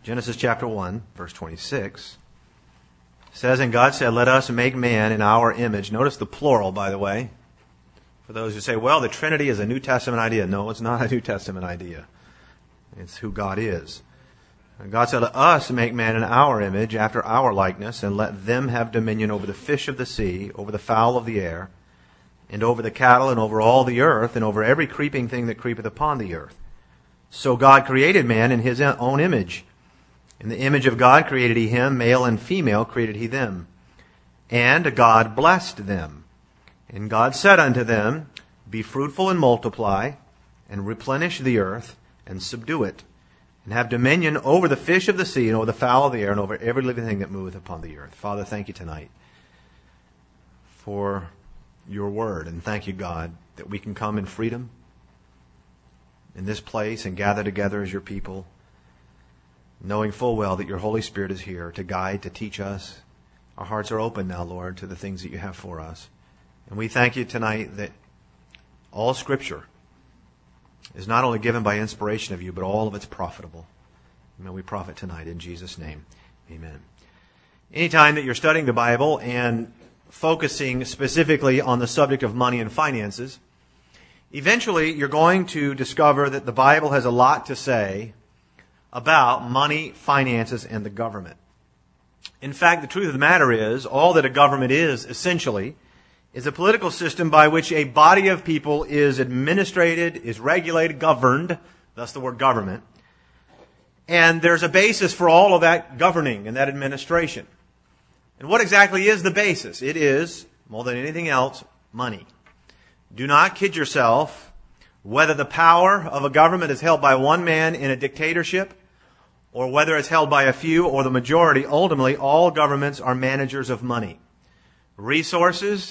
Genesis chapter 1, verse 26 says, "And God said, let us make man in our image." Notice the plural, by the way. For those who say, well, the Trinity is a New Testament idea. No, it's not a New Testament idea. It's who God is. And God said, let us make man in our image, after our likeness, and let them have dominion over the fish of the sea, over the fowl of the air, and over the cattle, and over all the earth, and over every creeping thing that creepeth upon the earth. So God created man in his own image. In the image of God created he him, male and female created he them. And God blessed them. And God said unto them, be fruitful and multiply, and replenish the earth, and subdue it, and have dominion over the fish of the sea, and over the fowl of the air, and over every living thing that moveth upon the earth. Father, thank you tonight for your word, and thank you, God, that we can come in freedom in this place and gather together as your people, knowing full well that your Holy Spirit is here to guide, to teach us. Our hearts are open now, Lord, to the things that you have for us. And we thank you tonight that all Scripture is not only given by inspiration of you, but all of it's profitable. May we profit tonight in Jesus' name. Amen. Anytime that you're studying the Bible and focusing specifically on the subject of money and finances, eventually you're going to discover that the Bible has a lot to say about money, finances, and the government. In fact, the truth of the matter is, all that a government is, essentially, is a political system by which a body of people is administrated, is regulated, governed, thus the word government. And there's a basis for all of that governing and that administration. And what exactly is the basis? It is, more than anything else, money. Do not kid yourself whether the power of a government is held by one man in a dictatorship or whether it's held by a few or the majority. Ultimately, all governments are managers of money. Resources,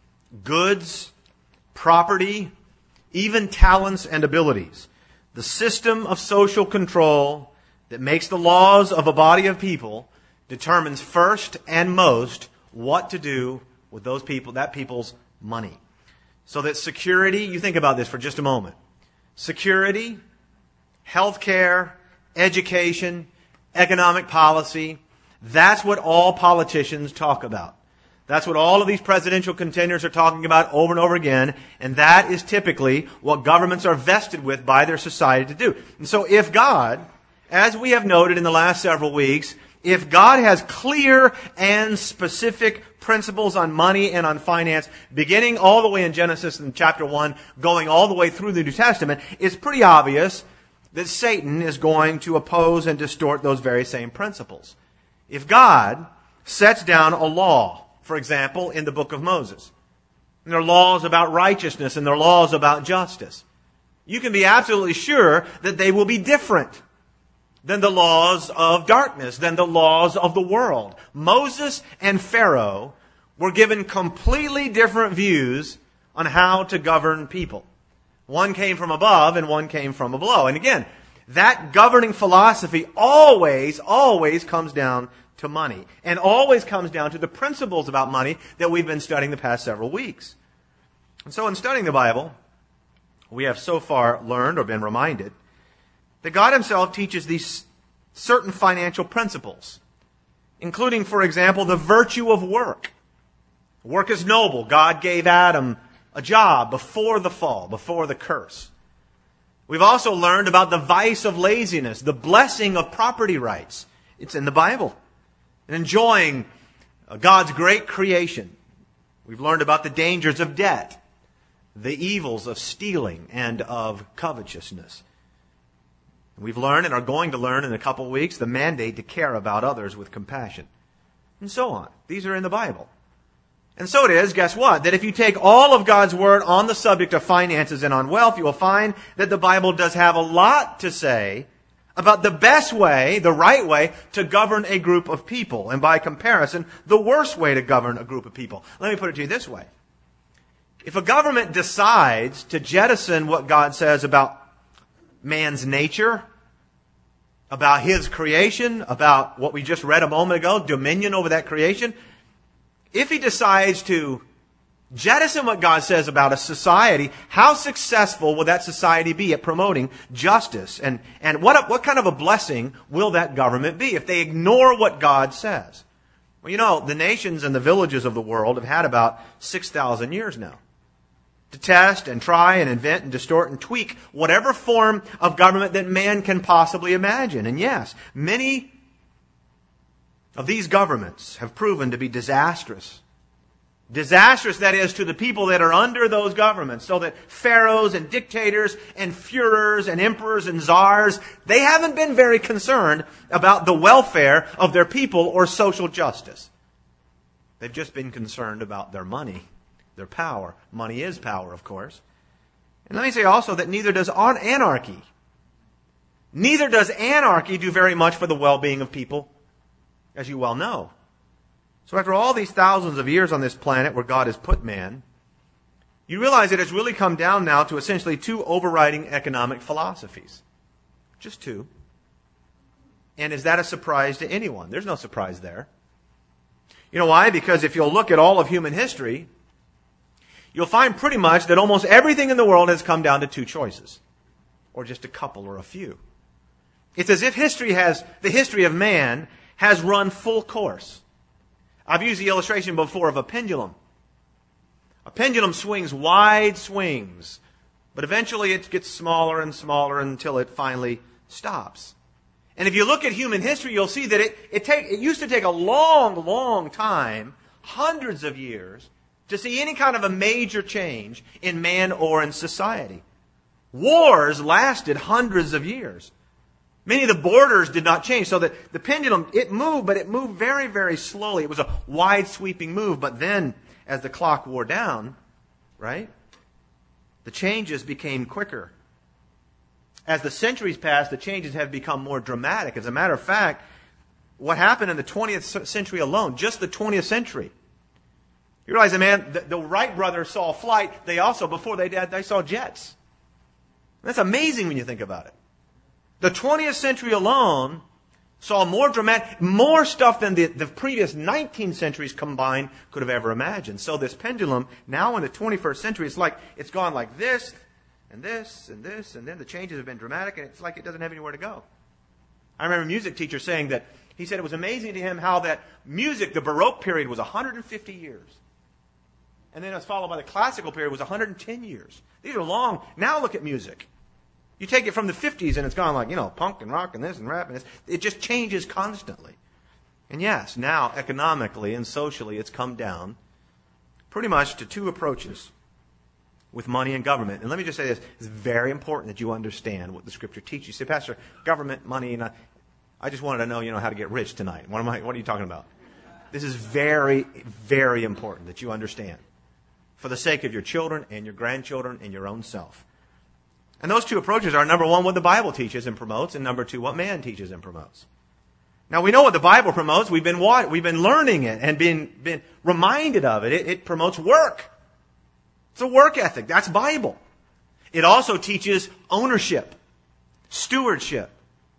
goods, property, even talents and abilities. The system of social control that makes the laws of a body of people determines first and most what to do with those people, that people's money. So that security, you think about this for just a moment. Security, healthcare, education, economic policy, that's what all politicians talk about. That's what all of these presidential contenders are talking about over and over again, and that is typically what governments are vested with by their society to do. And so if God, as we have noted in the last several weeks, if God has clear and specific principles on money and on finance, beginning all the way in Genesis in chapter 1, going all the way through the New Testament, it's pretty obvious that Satan is going to oppose and distort those very same principles. If God sets down a law, for example, in the book of Moses, and there are laws about righteousness and there are laws about justice, you can be absolutely sure that they will be different than the laws of darkness, than the laws of the world. Moses and Pharaoh were given completely different views on how to govern people. One came from above and one came from below. And again, that governing philosophy always comes down to money, and always comes down to the principles about money that we've been studying the past several weeks. And so in studying the Bible, we have so far learned or been reminded that God himself teaches these certain financial principles, including, for example, the virtue of work. Work is noble. God gave Adam a job before the fall, before the curse. We've also learned about the vice of laziness, the blessing of property rights. It's in the Bible. And enjoying God's great creation. We've learned about the dangers of debt, the evils of stealing and of covetousness. We've learned and are going to learn in a couple of weeks the mandate to care about others with compassion. And so on. These are in the Bible. And so it is, guess what? That if you take all of God's Word on the subject of finances and on wealth, you will find that the Bible does have a lot to say about the best way, the right way, to govern a group of people. And by comparison, the worst way to govern a group of people. Let me put it to you this way. If a government decides to jettison what God says about man's nature, about his creation, about what we just read a moment ago, dominion over that creation, if he decides to Jettison what God says about a society. How successful will that society be at promoting justice? And what kind of a blessing will that government be if they ignore what God says? Well, you know, the nations and the villages of the world have had about 6,000 years now to test and try and invent and distort and tweak whatever form of government that man can possibly imagine. And yes, many of these governments have proven to be disastrous. Disastrous, that is, to the people that are under those governments, so that pharaohs and dictators and Führers and emperors and czars, they haven't been very concerned about the welfare of their people or social justice. They've just been concerned about their money, their power. Money is power, of course. And let me say also that neither does anarchy. Neither does anarchy do very much for the well-being of people, as you well know. So after all these thousands of years on this planet where God has put man, you realize it has really come down now to essentially two overriding economic philosophies. Just two. And is that a surprise to anyone? There's no surprise there. You know why? Because if you'll look at all of human history, you'll find pretty much that almost everything in the world has come down to two choices. Or just a couple or a few. It's as if the history of man has run full course. I've used the illustration before of a pendulum. A pendulum swings wide swings, but eventually it gets smaller and smaller until it finally stops. And if you look at human history, you'll see that it used to take a long, long time, hundreds of years, to see any kind of a major change in man or in society. Wars lasted hundreds of years. Many of the borders did not change, so that the pendulum, it moved, but it moved very, very slowly. It was a wide sweeping move, but then as the clock wore down, right, the changes became quicker. As the centuries passed, the changes have become more dramatic. As a matter of fact, what happened in the 20th century alone, just the 20th century, you realize that, man, the Wright brothers saw flight. They also, before they did, they saw jets. That's amazing when you think about it. The 20th century alone saw more stuff than the previous 19 centuries combined could have ever imagined. So this pendulum, now in the 21st century, it's gone like this, and this, and this, and then the changes have been dramatic, and it's like it doesn't have anywhere to go. I remember a music teacher saying that, he said it was amazing to him how that music, the Baroque period, was 150 years. And then it was followed by the classical period, was 110 years. These are long. Now look at music. You take it from the 50s and it's gone like, punk and rock and this and rap and this. It just changes constantly. And yes, now economically and socially it's come down pretty much to two approaches with money and government. And let me just say this. It's very important that you understand what the Scripture teaches. You say, Pastor, government, money, and I just wanted to know, how to get rich tonight. What are you talking about? This is very, very important that you understand for the sake of your children and your grandchildren and your own self. And those two approaches are, number one, what the Bible teaches and promotes, and number two, what man teaches and promotes. Now, we know what the Bible promotes. We've been learning it and been reminded of it. It promotes work. It's a work ethic. That's Bible. It also teaches ownership, stewardship.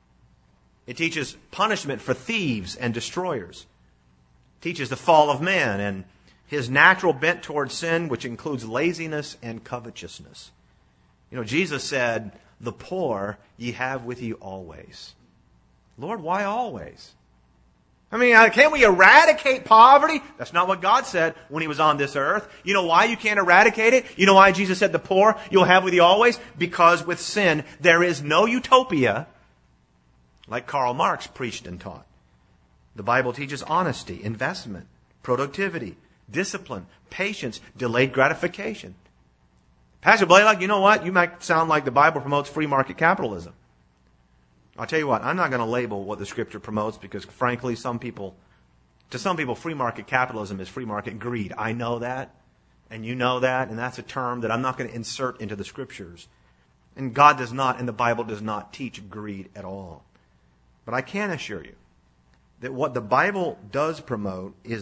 It teaches punishment for thieves and destroyers. It teaches the fall of man and his natural bent towards sin, which includes laziness and covetousness. Jesus said, the poor ye have with you always. Lord, why always? Can't we eradicate poverty? That's not what God said when He was on this earth. You know why you can't eradicate it? You know why Jesus said the poor you'll have with you always? Because with sin, there is no utopia like Karl Marx preached and taught. The Bible teaches honesty, investment, productivity, discipline, patience, delayed gratification. Pastor Blaylock, you know what? You might sound like the Bible promotes free market capitalism. I'll tell you what, I'm not going to label what the Scripture promotes because, frankly, to some people, free market capitalism is free market greed. I know that, and you know that, and that's a term that I'm not going to insert into the Scriptures. And God does not, and the Bible does not teach greed at all. But I can assure you that what the Bible does promote is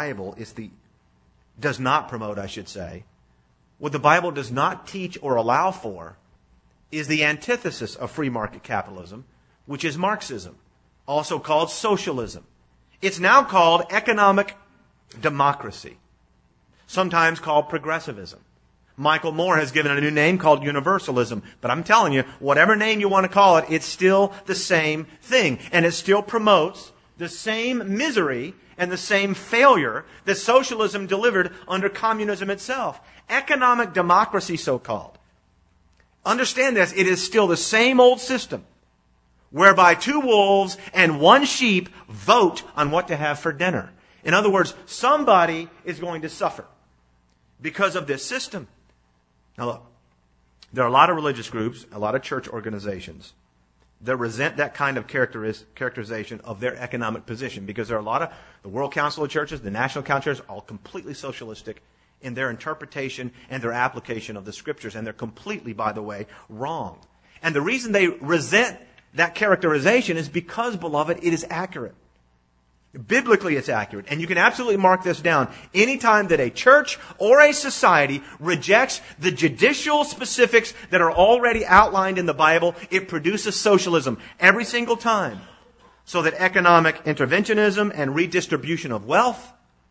does not promote, I should say. What the Bible does not teach or allow for is the antithesis of free market capitalism, which is Marxism, also called socialism. It's now called economic democracy. sometimes called progressivism. Michael Moore has given it a new name called universalism. But I'm telling you, whatever name you want to call it, it's still the same thing. And it still promotes the same misery and the same failure that socialism delivered under communism itself. Economic democracy, so-called. Understand this, it is still the same old system whereby 2 wolves and 1 sheep vote on what to have for dinner. In other words, somebody is going to suffer because of this system. Now look, there are a lot of religious groups, a lot of church organizations that resent that kind of characterization of their economic position, because there are a lot of the World Council of Churches, the National Council of Churches, all completely socialistic in their interpretation and their application of the Scriptures. And they're completely, by the way, wrong. And the reason they resent that characterization is because, beloved, it is accurate. Biblically, it's accurate. And you can absolutely mark this down. Anytime that a church or a society rejects the judicial specifics that are already outlined in the Bible, it produces socialism every single time. So that economic interventionism and redistribution of wealth,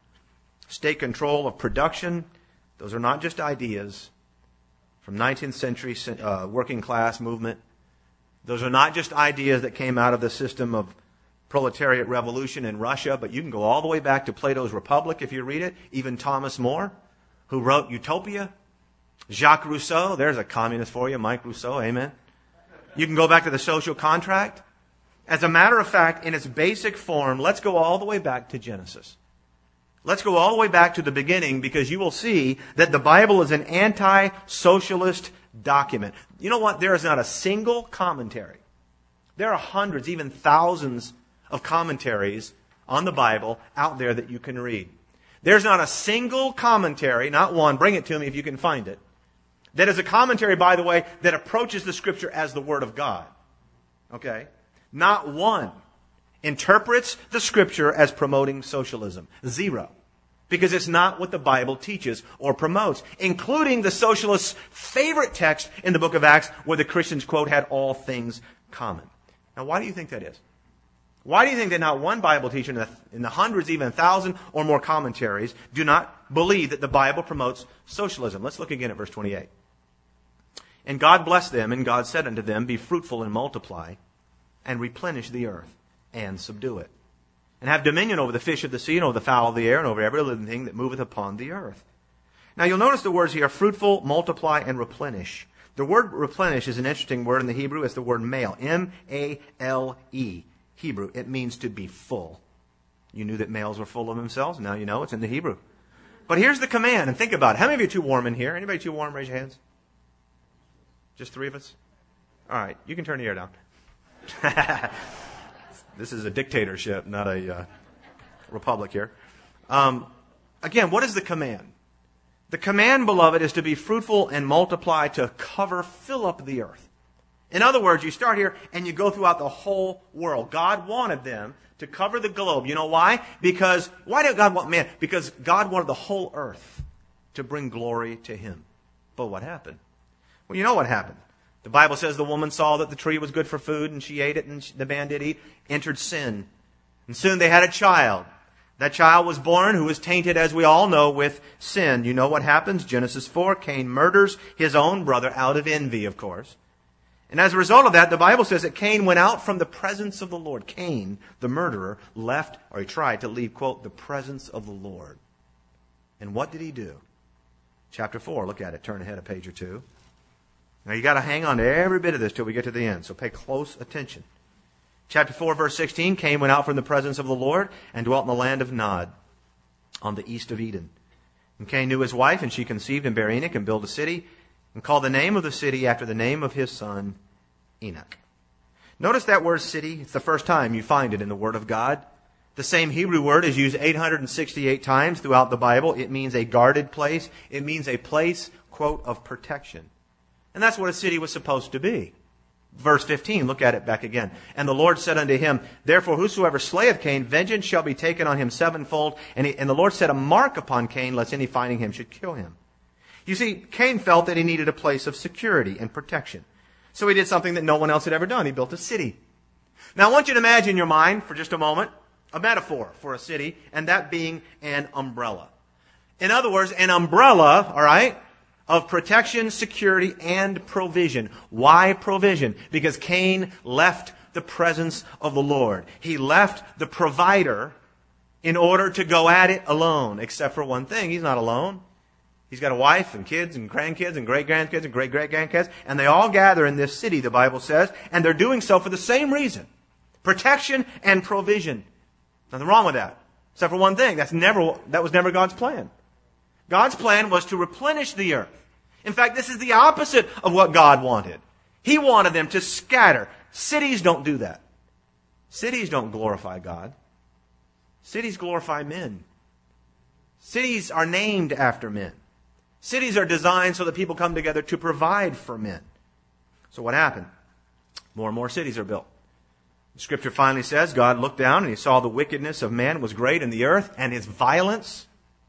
state control of production, those are not just ideas from 19th century working class movement. Those are not just ideas that came out of the system of proletariat revolution in Russia, but you can go all the way back to Plato's Republic if you read it. Even Thomas More, who wrote Utopia. Jacques Rousseau, there's a communist for you, Mike Rousseau, amen. You can go back to the social contract. As a matter of fact, in its basic form, let's go all the way back to Genesis. Let's go all the way back to the beginning, because you will see that the Bible is an anti-socialist document. You know what? There is not a single commentary. There are hundreds, even thousands of commentaries on the Bible out there that you can read. There's not a single commentary, not one, bring it to me if you can find it, that is a commentary, by the way, that approaches the Scripture as the Word of God. Okay? Not one interprets the Scripture as promoting socialism. Zero. Because it's not what the Bible teaches or promotes, including the socialists' favorite text in the book of Acts, where the Christians, quote, had all things common. Now, why do you think that is? Why do you think that not one Bible teacher in the hundreds, even 1,000 or more commentaries do not believe that the Bible promotes socialism? Let's look again at verse 28. And God blessed them, and God said unto them, Be fruitful and multiply, and replenish the earth, and subdue it. And have dominion over the fish of the sea, and over the fowl of the air, and over every living thing that moveth upon the earth. Now you'll notice the words here, fruitful, multiply, and replenish. The word replenish is an interesting word in the Hebrew. It's the word male. M-A-L-E. Hebrew. It means to be full. You knew that males were full of themselves. Now you know it's in the Hebrew. But here's the command, and think about it. How many of you are too warm in here? Anybody too warm? Raise your hands. Just 3 of us? All right. You can turn the air down. This is a dictatorship, not a republic here. Again, what is the command? The command, beloved, is to be fruitful and multiply, to cover, fill up the earth. In other words, you start here and you go throughout the whole world. God wanted them to cover the globe. You know why? Because, why did God want man? Because God wanted the whole earth to bring glory to Him. But what happened? Well, you know what happened. The Bible says the woman saw that the tree was good for food, and she ate it, and the man did eat, entered sin. And soon they had a child. That child was born who was tainted, as we all know, with sin. You know what happens? Genesis 4, Cain murders his own brother out of envy, of course. And as a result of that, the Bible says that Cain went out from the presence of the Lord. Cain, the murderer, left, or he tried to leave, quote, the presence of the Lord. And what did he do? Chapter 4, look at it. Turn ahead a page or two. Now you got to hang on to every bit of this till we get to the end, so pay close attention. Chapter 4, verse 16, Cain went out from the presence of the Lord and dwelt in the land of Nod, on the east of Eden. And Cain knew his wife, and she conceived and bare Enoch, and built a city, and called the name of the city after the name of his son, Enoch. Notice that word city. It's the first time you find it in the Word of God. The same Hebrew word is used 868 times throughout the Bible. It means a guarded place. It means a place, quote, of protection. And that's what a city was supposed to be. Verse 15, look at it back again. And the Lord said unto him, Therefore whosoever slayeth Cain, vengeance shall be taken on him sevenfold. And the Lord set a mark upon Cain, lest any finding him should kill him. You see, Cain felt that he needed a place of security and protection. So he did something that no one else had ever done. He built a city. Now I want you to imagine in your mind, for just a moment, a metaphor for a city, and that being an umbrella. In other words, an umbrella, all right, of protection, security, and provision. Why provision? Because Cain left the presence of the Lord. He left the provider in order to go at it alone, except for one thing. He's not alone. He's got a wife and kids and grandkids and great-grandkids and great-great-grandkids, and they all gather in this city, the Bible says, and they're doing so for the same reason. Protection and provision. Nothing wrong with that, except for one thing. That was never God's plan. God's plan was to replenish the earth. In fact, this is the opposite of what God wanted. He wanted them to scatter. Cities don't do that. Cities don't glorify God. Cities glorify men. Cities are named after men. Cities are designed so that people come together to provide for men. So what happened? More and more cities are built. The Scripture finally says, God looked down and He saw the wickedness of man was great in the earth and his violence,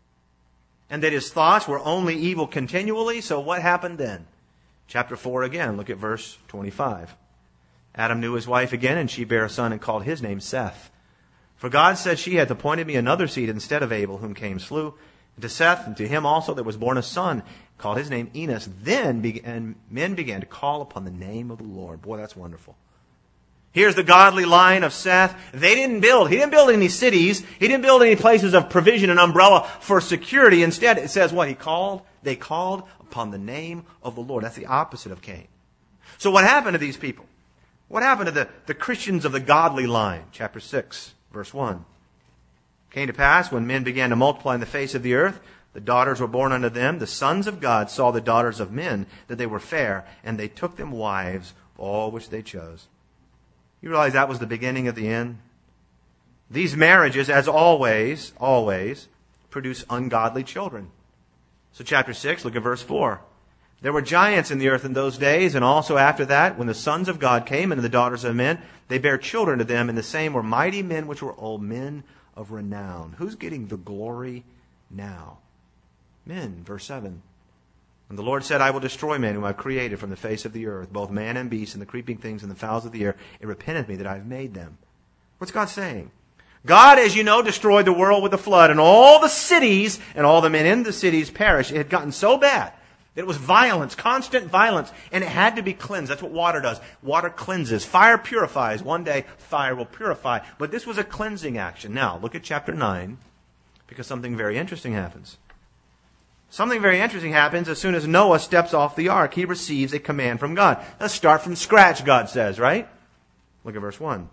and that his thoughts were only evil continually. So what happened then? Chapter 4 again, look at verse 25. Adam knew his wife again, and she bare a son and called his name Seth. For God said, she hath appointed me another seed instead of Abel, whom Cain slew. And to Seth, and to him also there was born a son, called his name Enos. Then men began to call upon the name of the Lord. Boy, that's wonderful. Here's the godly line of Seth. He didn't build any cities. He didn't build any places of provision and umbrella for security. Instead, it says what? They called upon the name of the Lord. That's the opposite of Cain. So what happened to these people? What happened to the Christians of the godly line? Chapter 6, verse 1. It came to pass, when men began to multiply in the face of the earth, the daughters were born unto them. The sons of God saw the daughters of men, that they were fair, and they took them wives, all which they chose. You realize that was the beginning of the end? These marriages, as always, produce ungodly children. So chapter 6, look at verse 4. There were giants in the earth in those days, and also after that, when the sons of God came into the daughters of men, they bare children to them, and the same were mighty men, which were old men of renown. Who's getting the glory now? Men, verse 7. And the Lord said, I will destroy man whom I have created from the face of the earth, both man and beast, and the creeping things and the fowls of the air. It repenteth me that I have made them. What's God saying? God, as you know, destroyed the world with a flood, and all the cities and all the men in the cities perished. It had gotten so bad that it was violence, constant violence, and it had to be cleansed. That's what water does. Water cleanses. Fire purifies. One day, fire will purify. But this was a cleansing action. Now, look at chapter 9, because something very interesting happens. Something very interesting happens as soon as Noah steps off the ark. He receives a command from God. Let's start from scratch, God says, right? Look at verse 1.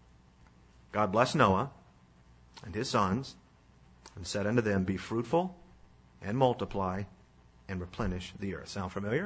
God blessed Noah and his sons and said unto them, be fruitful and multiply and replenish the earth. Sound familiar?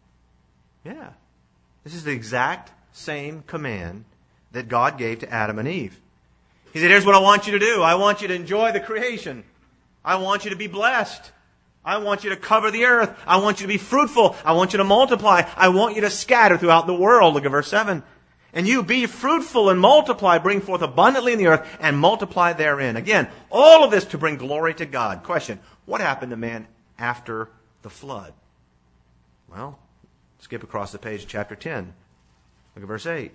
Yeah. This is the exact same command that God gave to Adam and Eve. He said, here's what I want you to do. I want you to enjoy the creation. I want you to be blessed. I want you to cover the earth. I want you to be fruitful. I want you to multiply. I want you to scatter throughout the world. Look at verse 7. And you be fruitful and multiply, bring forth abundantly in the earth, and multiply therein. Again, all of this to bring glory to God. Question, what happened to man after the flood? Well, skip across the page to chapter 10. Look at verse 8.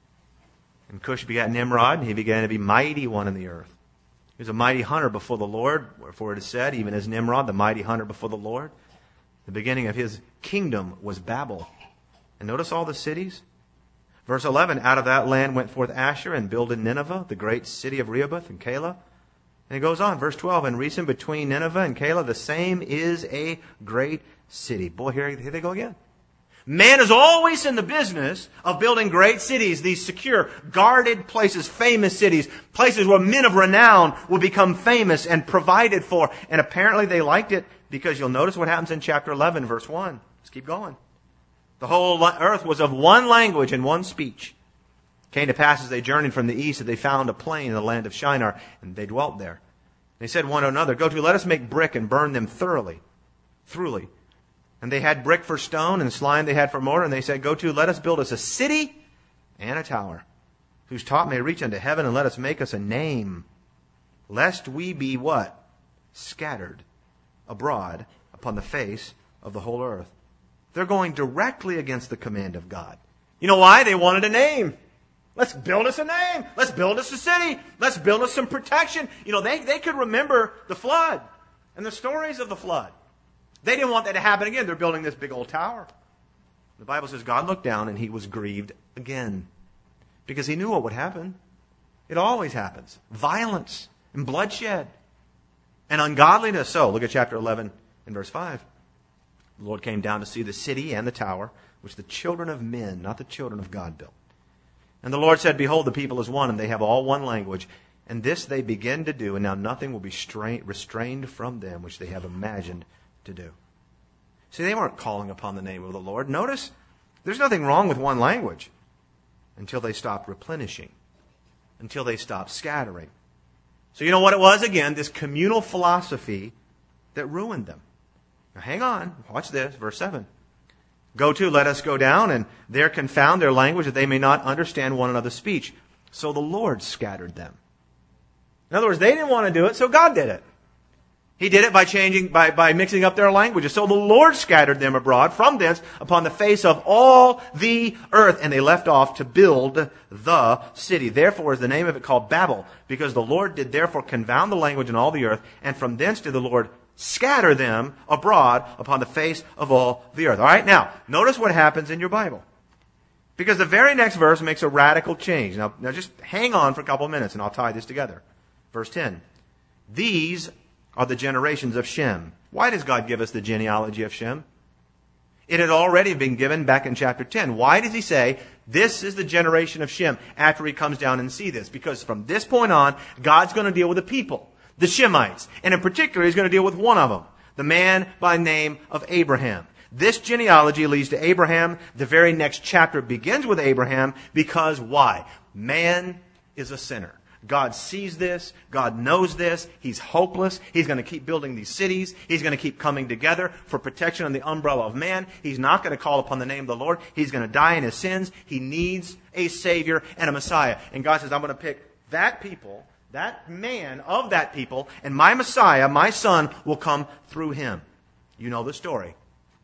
And Cush begat Nimrod, and he began to be mighty one in the earth. He was a mighty hunter before the Lord, wherefore it is said, even as Nimrod, the mighty hunter before the Lord. The beginning of his kingdom was Babel. And notice all the cities. Verse 11, out of that land went forth Asher and builded Nineveh, the great city of Rehoboth and Calah. And it goes on, verse 12, and reason between Nineveh and Calah, the same is a great city. Boy, here they go again. Man is always in the business of building great cities, these secure, guarded places, famous cities, places where men of renown will become famous and provided for. And apparently they liked it, because you'll notice what happens in chapter 11, verse 1. Let's keep going. The whole earth was of one language and one speech. It came to pass as they journeyed from the east that they found a plain in the land of Shinar, and they dwelt there. They said one to another, go to, let us make brick and burn them thoroughly. And they had brick for stone, and slime they had for mortar. And they said, go to, let us build us a city and a tower, whose top may reach unto heaven, and let us make us a name, lest we be what? Scattered abroad upon the face of the whole earth. They're going directly against the command of God. You know why? They wanted a name. Let's build us a name. Let's build us a city. Let's build us some protection. You know, they could remember the flood. And the stories of the flood, they didn't want that to happen again. They're building this big old tower. The Bible says God looked down and he was grieved again because he knew what would happen. It always happens. Violence and bloodshed and ungodliness. So, look at chapter 11 and verse 5. The Lord came down to see the city and the tower, which the children of men, not the children of God, built. And the Lord said, behold, the people is one, and they have all one language. And this they begin to do, and now nothing will be restrained from them, which they have imagined to do. See, they weren't calling upon the name of the Lord. Notice, there's nothing wrong with one language until they stopped replenishing, until they stopped scattering. So you know what it was? Again, this communal philosophy that ruined them. Now hang on. Watch this. Verse 7. Go to, let us go down, and there confound their language, that they may not understand one another's speech. So the Lord scattered them. In other words, they didn't want to do it, so God did it. He did it by mixing up their languages. So the Lord scattered them abroad from thence upon the face of all the earth, and they left off to build the city. Therefore is the name of it called Babel, because the Lord did therefore confound the language in all the earth, and from thence did the Lord scatter them abroad upon the face of all the earth. All right, now, notice what happens in your Bible. Because the very next verse makes a radical change. Now just hang on for a couple of minutes, and I'll tie this together. Verse 10. These are the generations of Shem. Why does God give us the genealogy of Shem? It had already been given back in chapter 10. Why does he say, this is the generation of Shem, after he comes down and sees this? Because from this point on, God's going to deal with the people, the Shemites. And in particular, he's going to deal with one of them, the man by name of Abraham. This genealogy leads to Abraham. The very next chapter begins with Abraham because why? Man is a sinner. God sees this. God knows this. He's hopeless. He's going to keep building these cities. He's going to keep coming together for protection under the umbrella of man. He's not going to call upon the name of the Lord. He's going to die in his sins. He needs a Savior and a Messiah. And God says, I'm going to pick that people, that man of that people, and my Messiah, my son, will come through him. You know the story.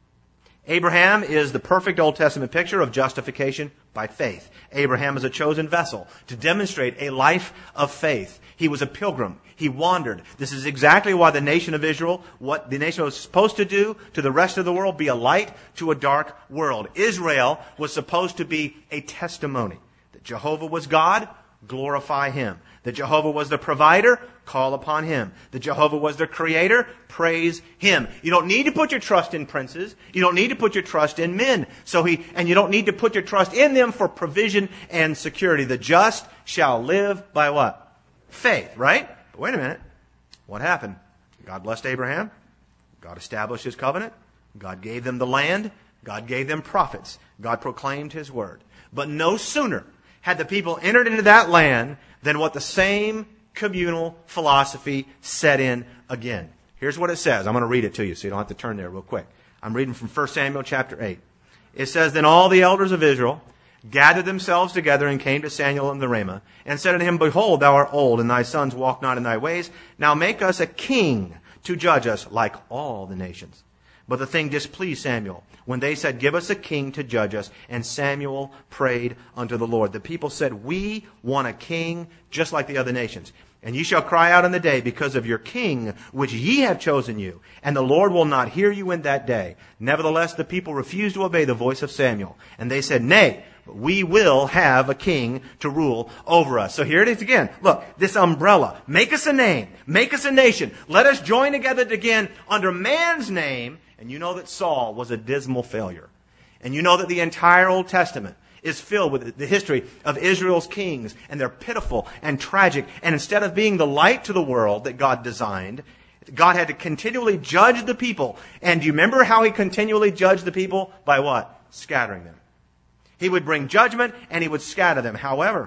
Abraham is the perfect Old Testament picture of justification by faith. Abraham is a chosen vessel to demonstrate a life of faith. He was a pilgrim. He wandered. This is exactly why the nation of Israel, what the nation was supposed to do to the rest of the world, be a light to a dark world. Israel was supposed to be a testimony that Jehovah was God, glorify him. That Jehovah was the provider, call upon him. That Jehovah was the creator, praise him. You don't need to put your trust in princes. You don't need to put your trust in men. And you don't need to put your trust in them for provision and security. The just shall live by what? Faith, right? But wait a minute. What happened? God blessed Abraham. God established his covenant. God gave them the land. God gave them prophets. God proclaimed his word. But no sooner had the people entered into that land than what the same communal philosophy set in again. Here's what it says. I'm going to read it to you so you don't have to turn there real quick. I'm reading from 1 Samuel chapter 8. It says, Then all the elders of Israel gathered themselves together and came to Samuel in the Ramah, and said unto him, Behold, thou art old, and thy sons walk not in thy ways. Now make us a king to judge us like all the nations. But the thing displeased Samuel, when they said, Give us a king to judge us. And Samuel prayed unto the Lord. The people said, We want a king just like the other nations. And ye shall cry out in the day because of your king, which ye have chosen you. And the Lord will not hear you in that day. Nevertheless, the people refused to obey the voice of Samuel. And they said, Nay, but we will have a king to rule over us. So here it is again. Look, this umbrella. Make us a name. Make us a nation. Let us join together again under man's name. And you know that Saul was a dismal failure. And you know that the entire Old Testament is filled with the history of Israel's kings. And they're pitiful and tragic. And instead of being the light to the world that God designed, God had to continually judge the people. And do you remember how he continually judged the people? By what? Scattering them. He would bring judgment and he would scatter them. However,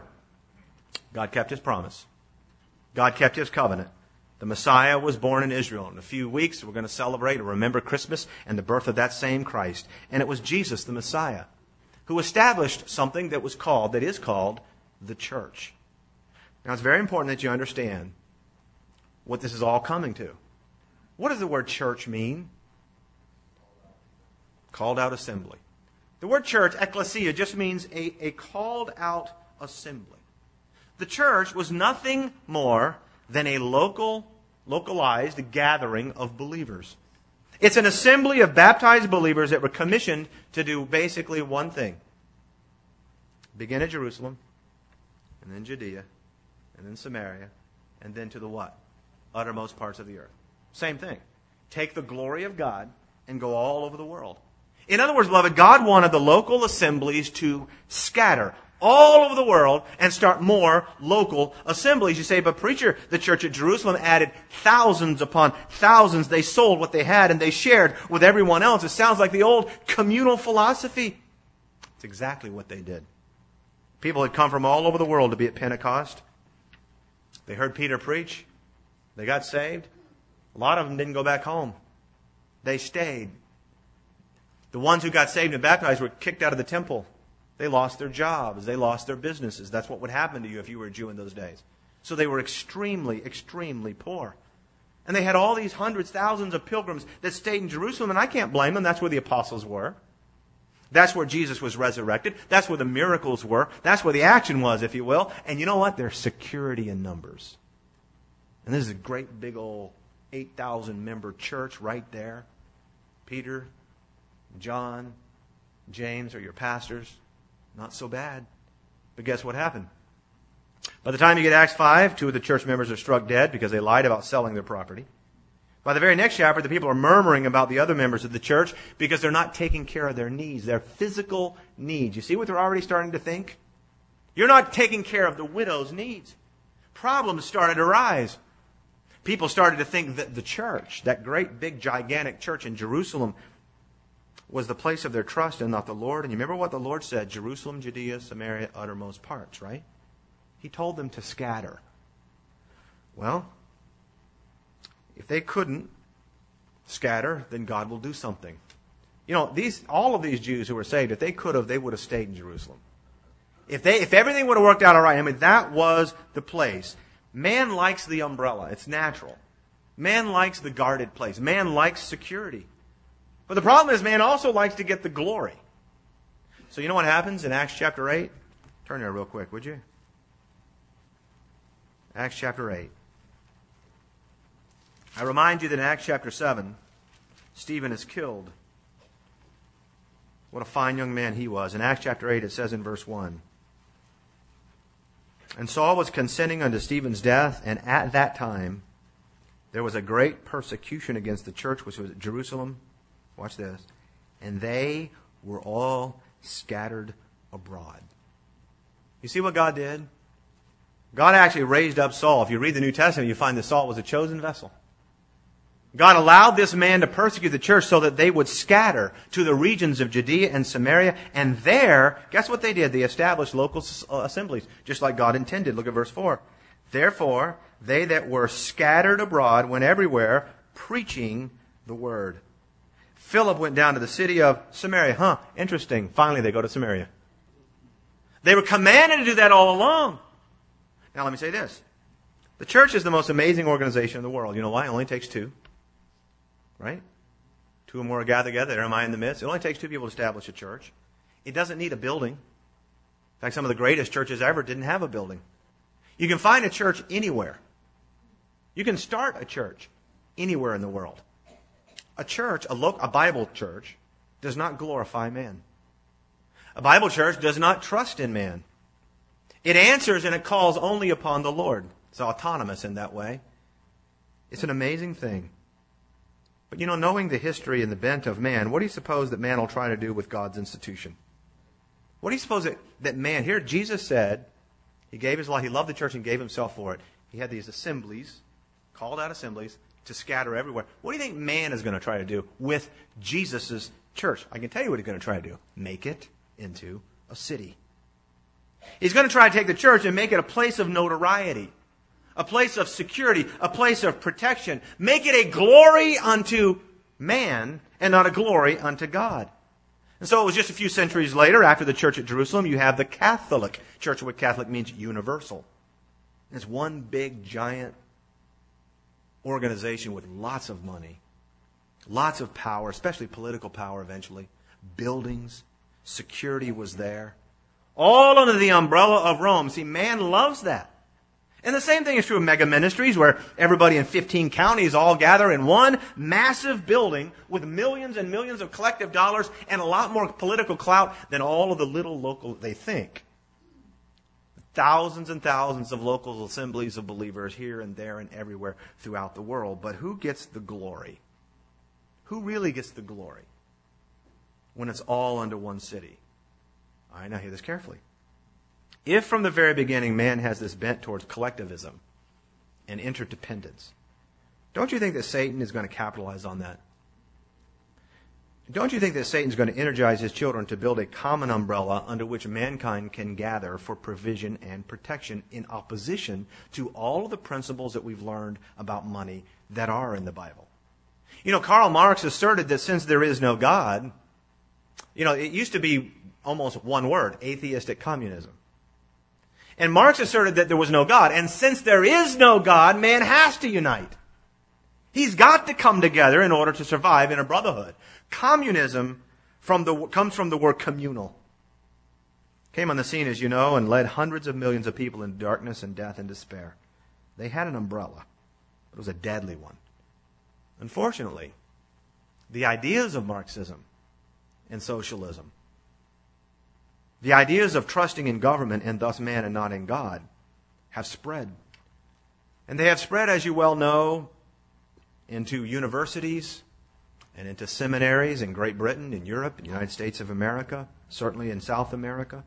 God kept his promise. God kept his covenant. The Messiah was born in Israel. In a few weeks, we're going to celebrate and remember Christmas and the birth of that same Christ. And it was Jesus, the Messiah, who established something that is called the church. Now, it's very important that you understand what this is all coming to. What does the word church mean? Called out assembly. The word church, ecclesia, just means a called out assembly. The church was nothing more than a local localized gathering of believers. It's an assembly of baptized believers that were commissioned to do basically one thing. Begin at Jerusalem, and then Judea, and then Samaria, and then to the what? Uttermost parts of the earth. Same thing. Take the glory of God and go all over the world. In other words, beloved, God wanted the local assemblies to scatter all over the world and start more local assemblies. You say, but preacher, the church at Jerusalem added thousands upon thousands. They sold what they had and they shared with everyone else. It sounds like the old communal philosophy. It's exactly what they did. People had come from all over the world to be at Pentecost. They heard Peter preach. They got saved. A lot of them didn't go back home. They stayed. The ones who got saved and baptized were kicked out of the temple. They lost their jobs. They lost their businesses. That's what would happen to you if you were a Jew in those days. So they were extremely, extremely poor. And they had all these hundreds, thousands of pilgrims that stayed in Jerusalem, and I can't blame them. That's where the apostles were. That's where Jesus was resurrected. That's where the miracles were. That's where the action was, if you will. And you know what? There's security in numbers. And this is a great big old 8,000 member church right there. Peter, John, James are your pastors. Not so bad. But guess what happened? By the time you get Acts 5, 2 of the church members are struck dead because they lied about selling their property. By the very next chapter, the people are murmuring about the other members of the church because they're not taking care of their needs, their physical needs. You see what they're already starting to think? You're not taking care of the widow's needs. Problems started to rise. People started to think that the church, that great, big, gigantic church in Jerusalem, was the place of their trust and not the Lord. And you remember what the Lord said, Jerusalem, Judea, Samaria, uttermost parts, right? He told them to scatter. Well, if they couldn't scatter, then God will do something. You know, all of these Jews who were saved, if they could have, they would have stayed in Jerusalem. If everything would have worked out all right, I mean, that was the place. Man likes the umbrella. It's natural. Man likes the guarded place. Man likes security. But the problem is man also likes to get the glory. So you know what happens in Acts chapter 8? Turn there real quick, would you? Acts chapter 8. I remind you that in Acts chapter 7, Stephen is killed. What a fine young man he was. In Acts chapter 8, it says in verse 1, and Saul was consenting unto Stephen's death, and at that time there was a great persecution against the church which was at Jerusalem. Watch this. And they were all scattered abroad. You see what God did? God actually raised up Saul. If you read the New Testament, you find that Saul was a chosen vessel. God allowed this man to persecute the church so that they would scatter to the regions of Judea and Samaria. And there, guess what they did? They established local assemblies, just like God intended. Look at verse 4. Therefore, they that were scattered abroad went everywhere, preaching the word. Philip went down to the city of Samaria. Interesting. Finally, they go to Samaria. They were commanded to do that all along. Now, let me say this. The church is the most amazing organization in the world. You know why? It only takes two. Right? Two or more are gathered together. There am I in the midst. It only takes two people to establish a church. It doesn't need a building. In fact, some of the greatest churches ever didn't have a building. You can find a church anywhere. You can start a church anywhere in the world. A church, a Bible church, does not glorify man. A Bible church does not trust in man. It answers and it calls only upon the Lord. It's autonomous in that way. It's an amazing thing. But you know, knowing the history and the bent of man, what do you suppose that man will try to do with God's institution? What do you suppose that man, here Jesus said, he gave his life, he loved the church and gave himself for it. He had these assemblies, called out assemblies, to scatter everywhere. What do you think man is going to try to do with Jesus' church? I can tell you what he's going to try to do. Make it into a city. He's going to try to take the church and make it a place of notoriety, a place of security, a place of protection. Make it a glory unto man and not a glory unto God. And so it was just a few centuries later, after the church at Jerusalem, you have the Catholic Church. What Catholic means, universal. And it's one big, giant organization with lots of money, lots of power, especially political power eventually. Buildings, security was there. All under the umbrella of Rome. See, man loves that. And the same thing is true of mega ministries, where everybody in 15 counties all gather in one massive building with millions and millions of collective dollars and a lot more political clout than all of the little local, they think. Thousands and thousands of local assemblies of believers here and there and everywhere throughout the world. But who gets the glory? Who really gets the glory when it's all under one city? All right, now hear this carefully. If from the very beginning man has this bent towards collectivism and interdependence, don't you think that Satan is going to capitalize on that? Don't you think that Satan's going to energize his children to build a common umbrella under which mankind can gather for provision and protection in opposition to all of the principles that we've learned about money that are in the Bible? You know, Karl Marx asserted that since there is no God, it used to be almost one word, atheistic communism. And Marx asserted that there was no God. And since there is no God, man has to unite. He's got to come together in order to survive in a brotherhood. Communism comes from the word communal. Came on the scene, as you know, and led hundreds of millions of people into darkness and death and despair. They had an umbrella, but it was a deadly one. Unfortunately, the ideas of Marxism and socialism, the ideas of trusting in government and thus man and not in God, have spread. And they have spread, as you well know, into universities and into seminaries in Great Britain, in Europe, in the United States of America, certainly in South America.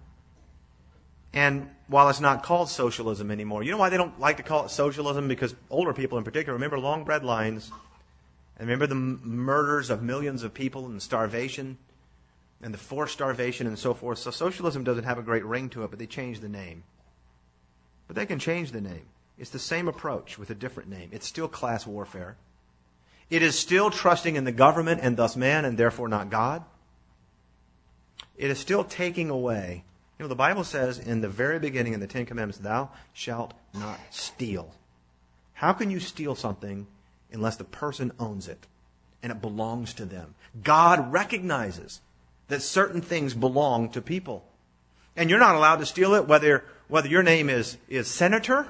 And while it's not called socialism anymore, you know why they don't like to call it socialism? Because older people in particular remember long bread lines and remember the murders of millions of people and starvation and the forced starvation and so forth. So socialism doesn't have a great ring to it, but they changed the name. But they can change the name. It's the same approach with a different name. It's still class warfare. It is still trusting in the government and thus man and therefore not God. It is still taking away. The Bible says in the very beginning in the Ten Commandments, thou shalt not steal. How can you steal something unless the person owns it and it belongs to them? God recognizes that certain things belong to people. And you're not allowed to steal it whether your name is Senator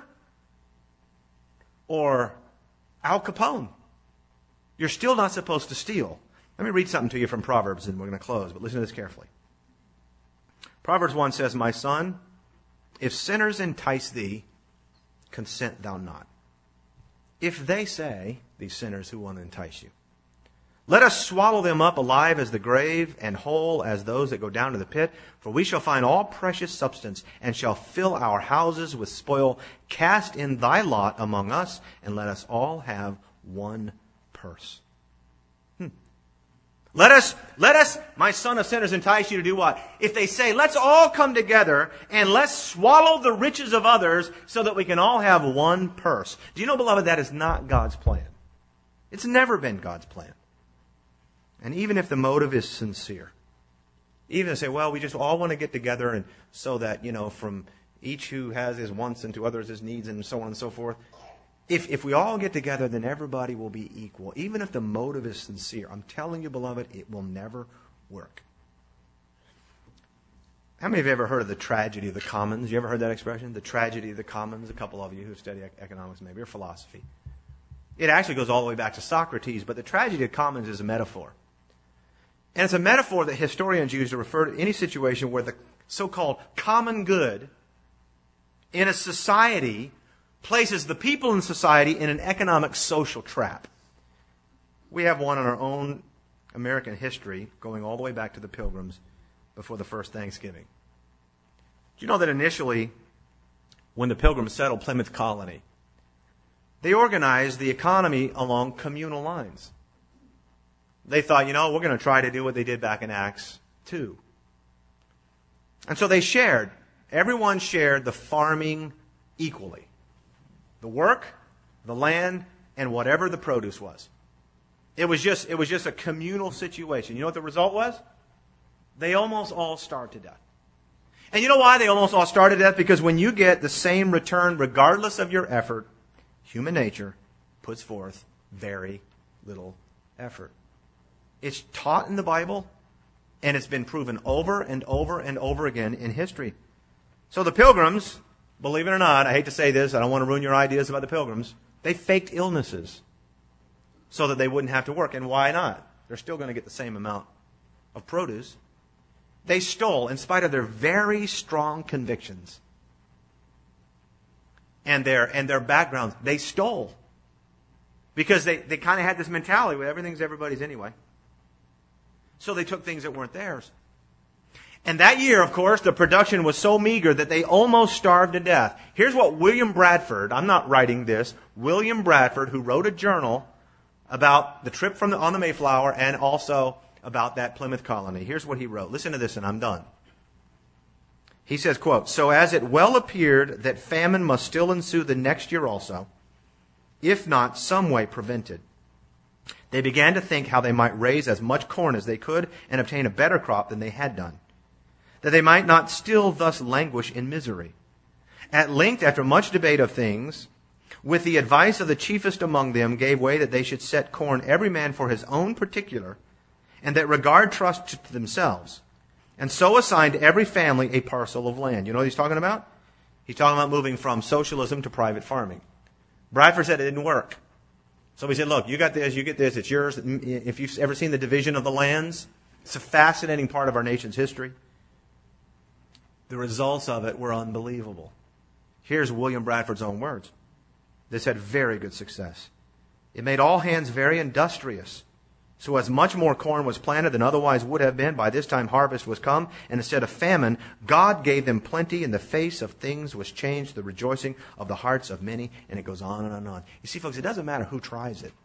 or Al Capone. You're still not supposed to steal. Let me read something to you from Proverbs and we're going to close, but listen to this carefully. Proverbs 1 says, my son, if sinners entice thee, consent thou not. If they say, these sinners who want to entice you, let us swallow them up alive as the grave and whole as those that go down to the pit. For we shall find all precious substance and shall fill our houses with spoil. Cast in thy lot among us and let us all have one purse. Let us, my son of sinners, entice you to do what? If they say, let's all come together and let's swallow the riches of others so that we can all have one purse. Do you know, beloved, that is not God's plan. It's never been God's plan. And even if the motive is sincere, even if they say, well, we just all want to get together and so that, from each who has his wants and to others his needs and so on and so forth. If we all get together, then everybody will be equal. Even if the motive is sincere, I'm telling you, beloved, it will never work. How many of you have ever heard of the tragedy of the commons? You ever heard that expression? The tragedy of the commons? A couple of you who study economics maybe, or philosophy. It actually goes all the way back to Socrates, but the tragedy of the commons is a metaphor. And it's a metaphor that historians use to refer to any situation where the so-called common good in a society places the people in society in an economic social trap. We have one in our own American history going all the way back to the Pilgrims before the first Thanksgiving. Do you know that initially, when the Pilgrims settled Plymouth Colony, they organized the economy along communal lines? They thought, we're going to try to do what they did back in Acts 2. And so everyone shared the farming equally. The work, the land, and whatever the produce was. It was just a communal situation. You know what the result was? They almost all starved to death. And you know why they almost all starved to death? Because when you get the same return regardless of your effort, human nature puts forth very little effort. It's taught in the Bible, and it's been proven over and over and over again in history. So the Pilgrims believe it or not, I hate to say this, I don't want to ruin your ideas about the Pilgrims, they faked illnesses so that they wouldn't have to work. And why not? They're still going to get the same amount of produce. They stole in spite of their very strong convictions and their backgrounds. They stole because they kind of had this mentality where everything's everybody's anyway. So they took things that weren't theirs. And that year, of course, the production was so meager that they almost starved to death. Here's what William Bradford, I'm not writing this, William Bradford, who wrote a journal about the trip on the Mayflower and also about that Plymouth colony. Here's what he wrote. Listen to this and I'm done. He says, quote, "So as it well appeared that famine must still ensue the next year also, if not some way prevented, they began to think how they might raise as much corn as they could and obtain a better crop than they had done, that they might not still thus languish in misery. At length, after much debate of things, with the advice of the chiefest among them, gave way that they should set corn every man for his own particular, and that regard trust to themselves, and so assigned every family a parcel of land." You know what he's talking about? He's talking about moving from socialism to private farming. Bradford said it didn't work. So he said, look, you got this, you get this, it's yours. If you've ever seen the division of the lands, it's a fascinating part of our nation's history. The results of it were unbelievable. Here's William Bradford's own words. This had very good success. "It made all hands very industrious, so as much more corn was planted than otherwise would have been. By this time harvest was come, and instead of famine, God gave them plenty, and the face of things was changed, the rejoicing of the hearts of many," and it goes on and on and on. You see, folks, it doesn't matter who tries it.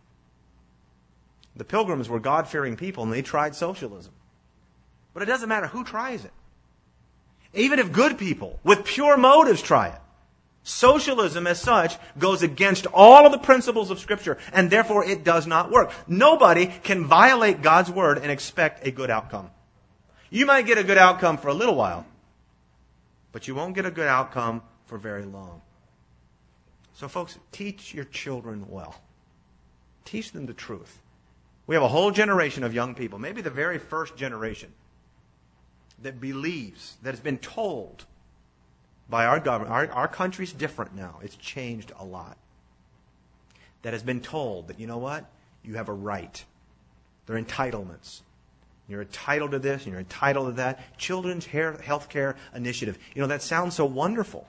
The Pilgrims were God-fearing people, and they tried socialism. But it doesn't matter who tries it. Even if good people with pure motives try it, socialism as such goes against all of the principles of Scripture, and therefore it does not work. Nobody can violate God's Word and expect a good outcome. You might get a good outcome for a little while, but you won't get a good outcome for very long. So folks, teach your children well. Teach them the truth. We have a whole generation of young people, maybe the very first generation, that believes, that has been told by our government. Our country's different now. It's changed a lot. That has been told that, you know what? You have a right. They're entitlements. You're entitled to this and you're entitled to that. Children's health care initiative. You know, that sounds so wonderful.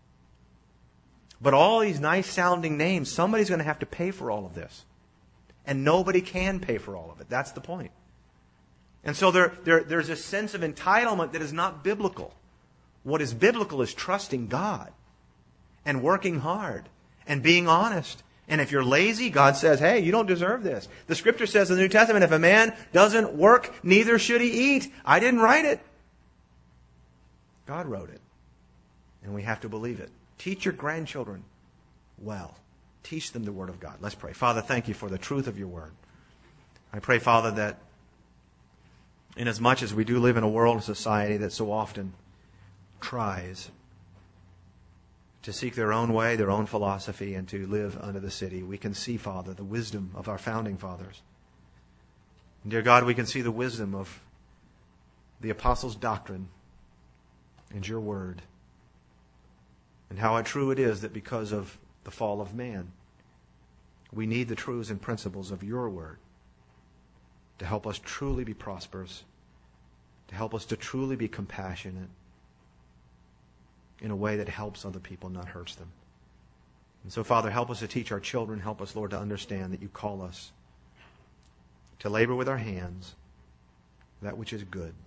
But all these nice sounding names, somebody's going to have to pay for all of this. And nobody can pay for all of it. That's the point. And so there's a sense of entitlement that is not biblical. What is biblical is trusting God and working hard and being honest. And if you're lazy, God says, hey, you don't deserve this. The Scripture says in the New Testament, if a man doesn't work, neither should he eat. I didn't write it. God wrote it. And we have to believe it. Teach your grandchildren well. Teach them the Word of God. Let's pray. Father, thank you for the truth of your Word. I pray, Father, that inasmuch as we do live in a world and society that so often tries to seek their own way, their own philosophy, and to live under the city, we can see, Father, the wisdom of our founding fathers. And dear God, we can see the wisdom of the apostles' doctrine and your word, and how true it is that because of the fall of man, we need the truths and principles of your word to help us truly be prosperous, to help us to truly be compassionate in a way that helps other people, not hurts them. And so, Father, help us to teach our children. Help us, Lord, to understand that you call us to labor with our hands that which is good,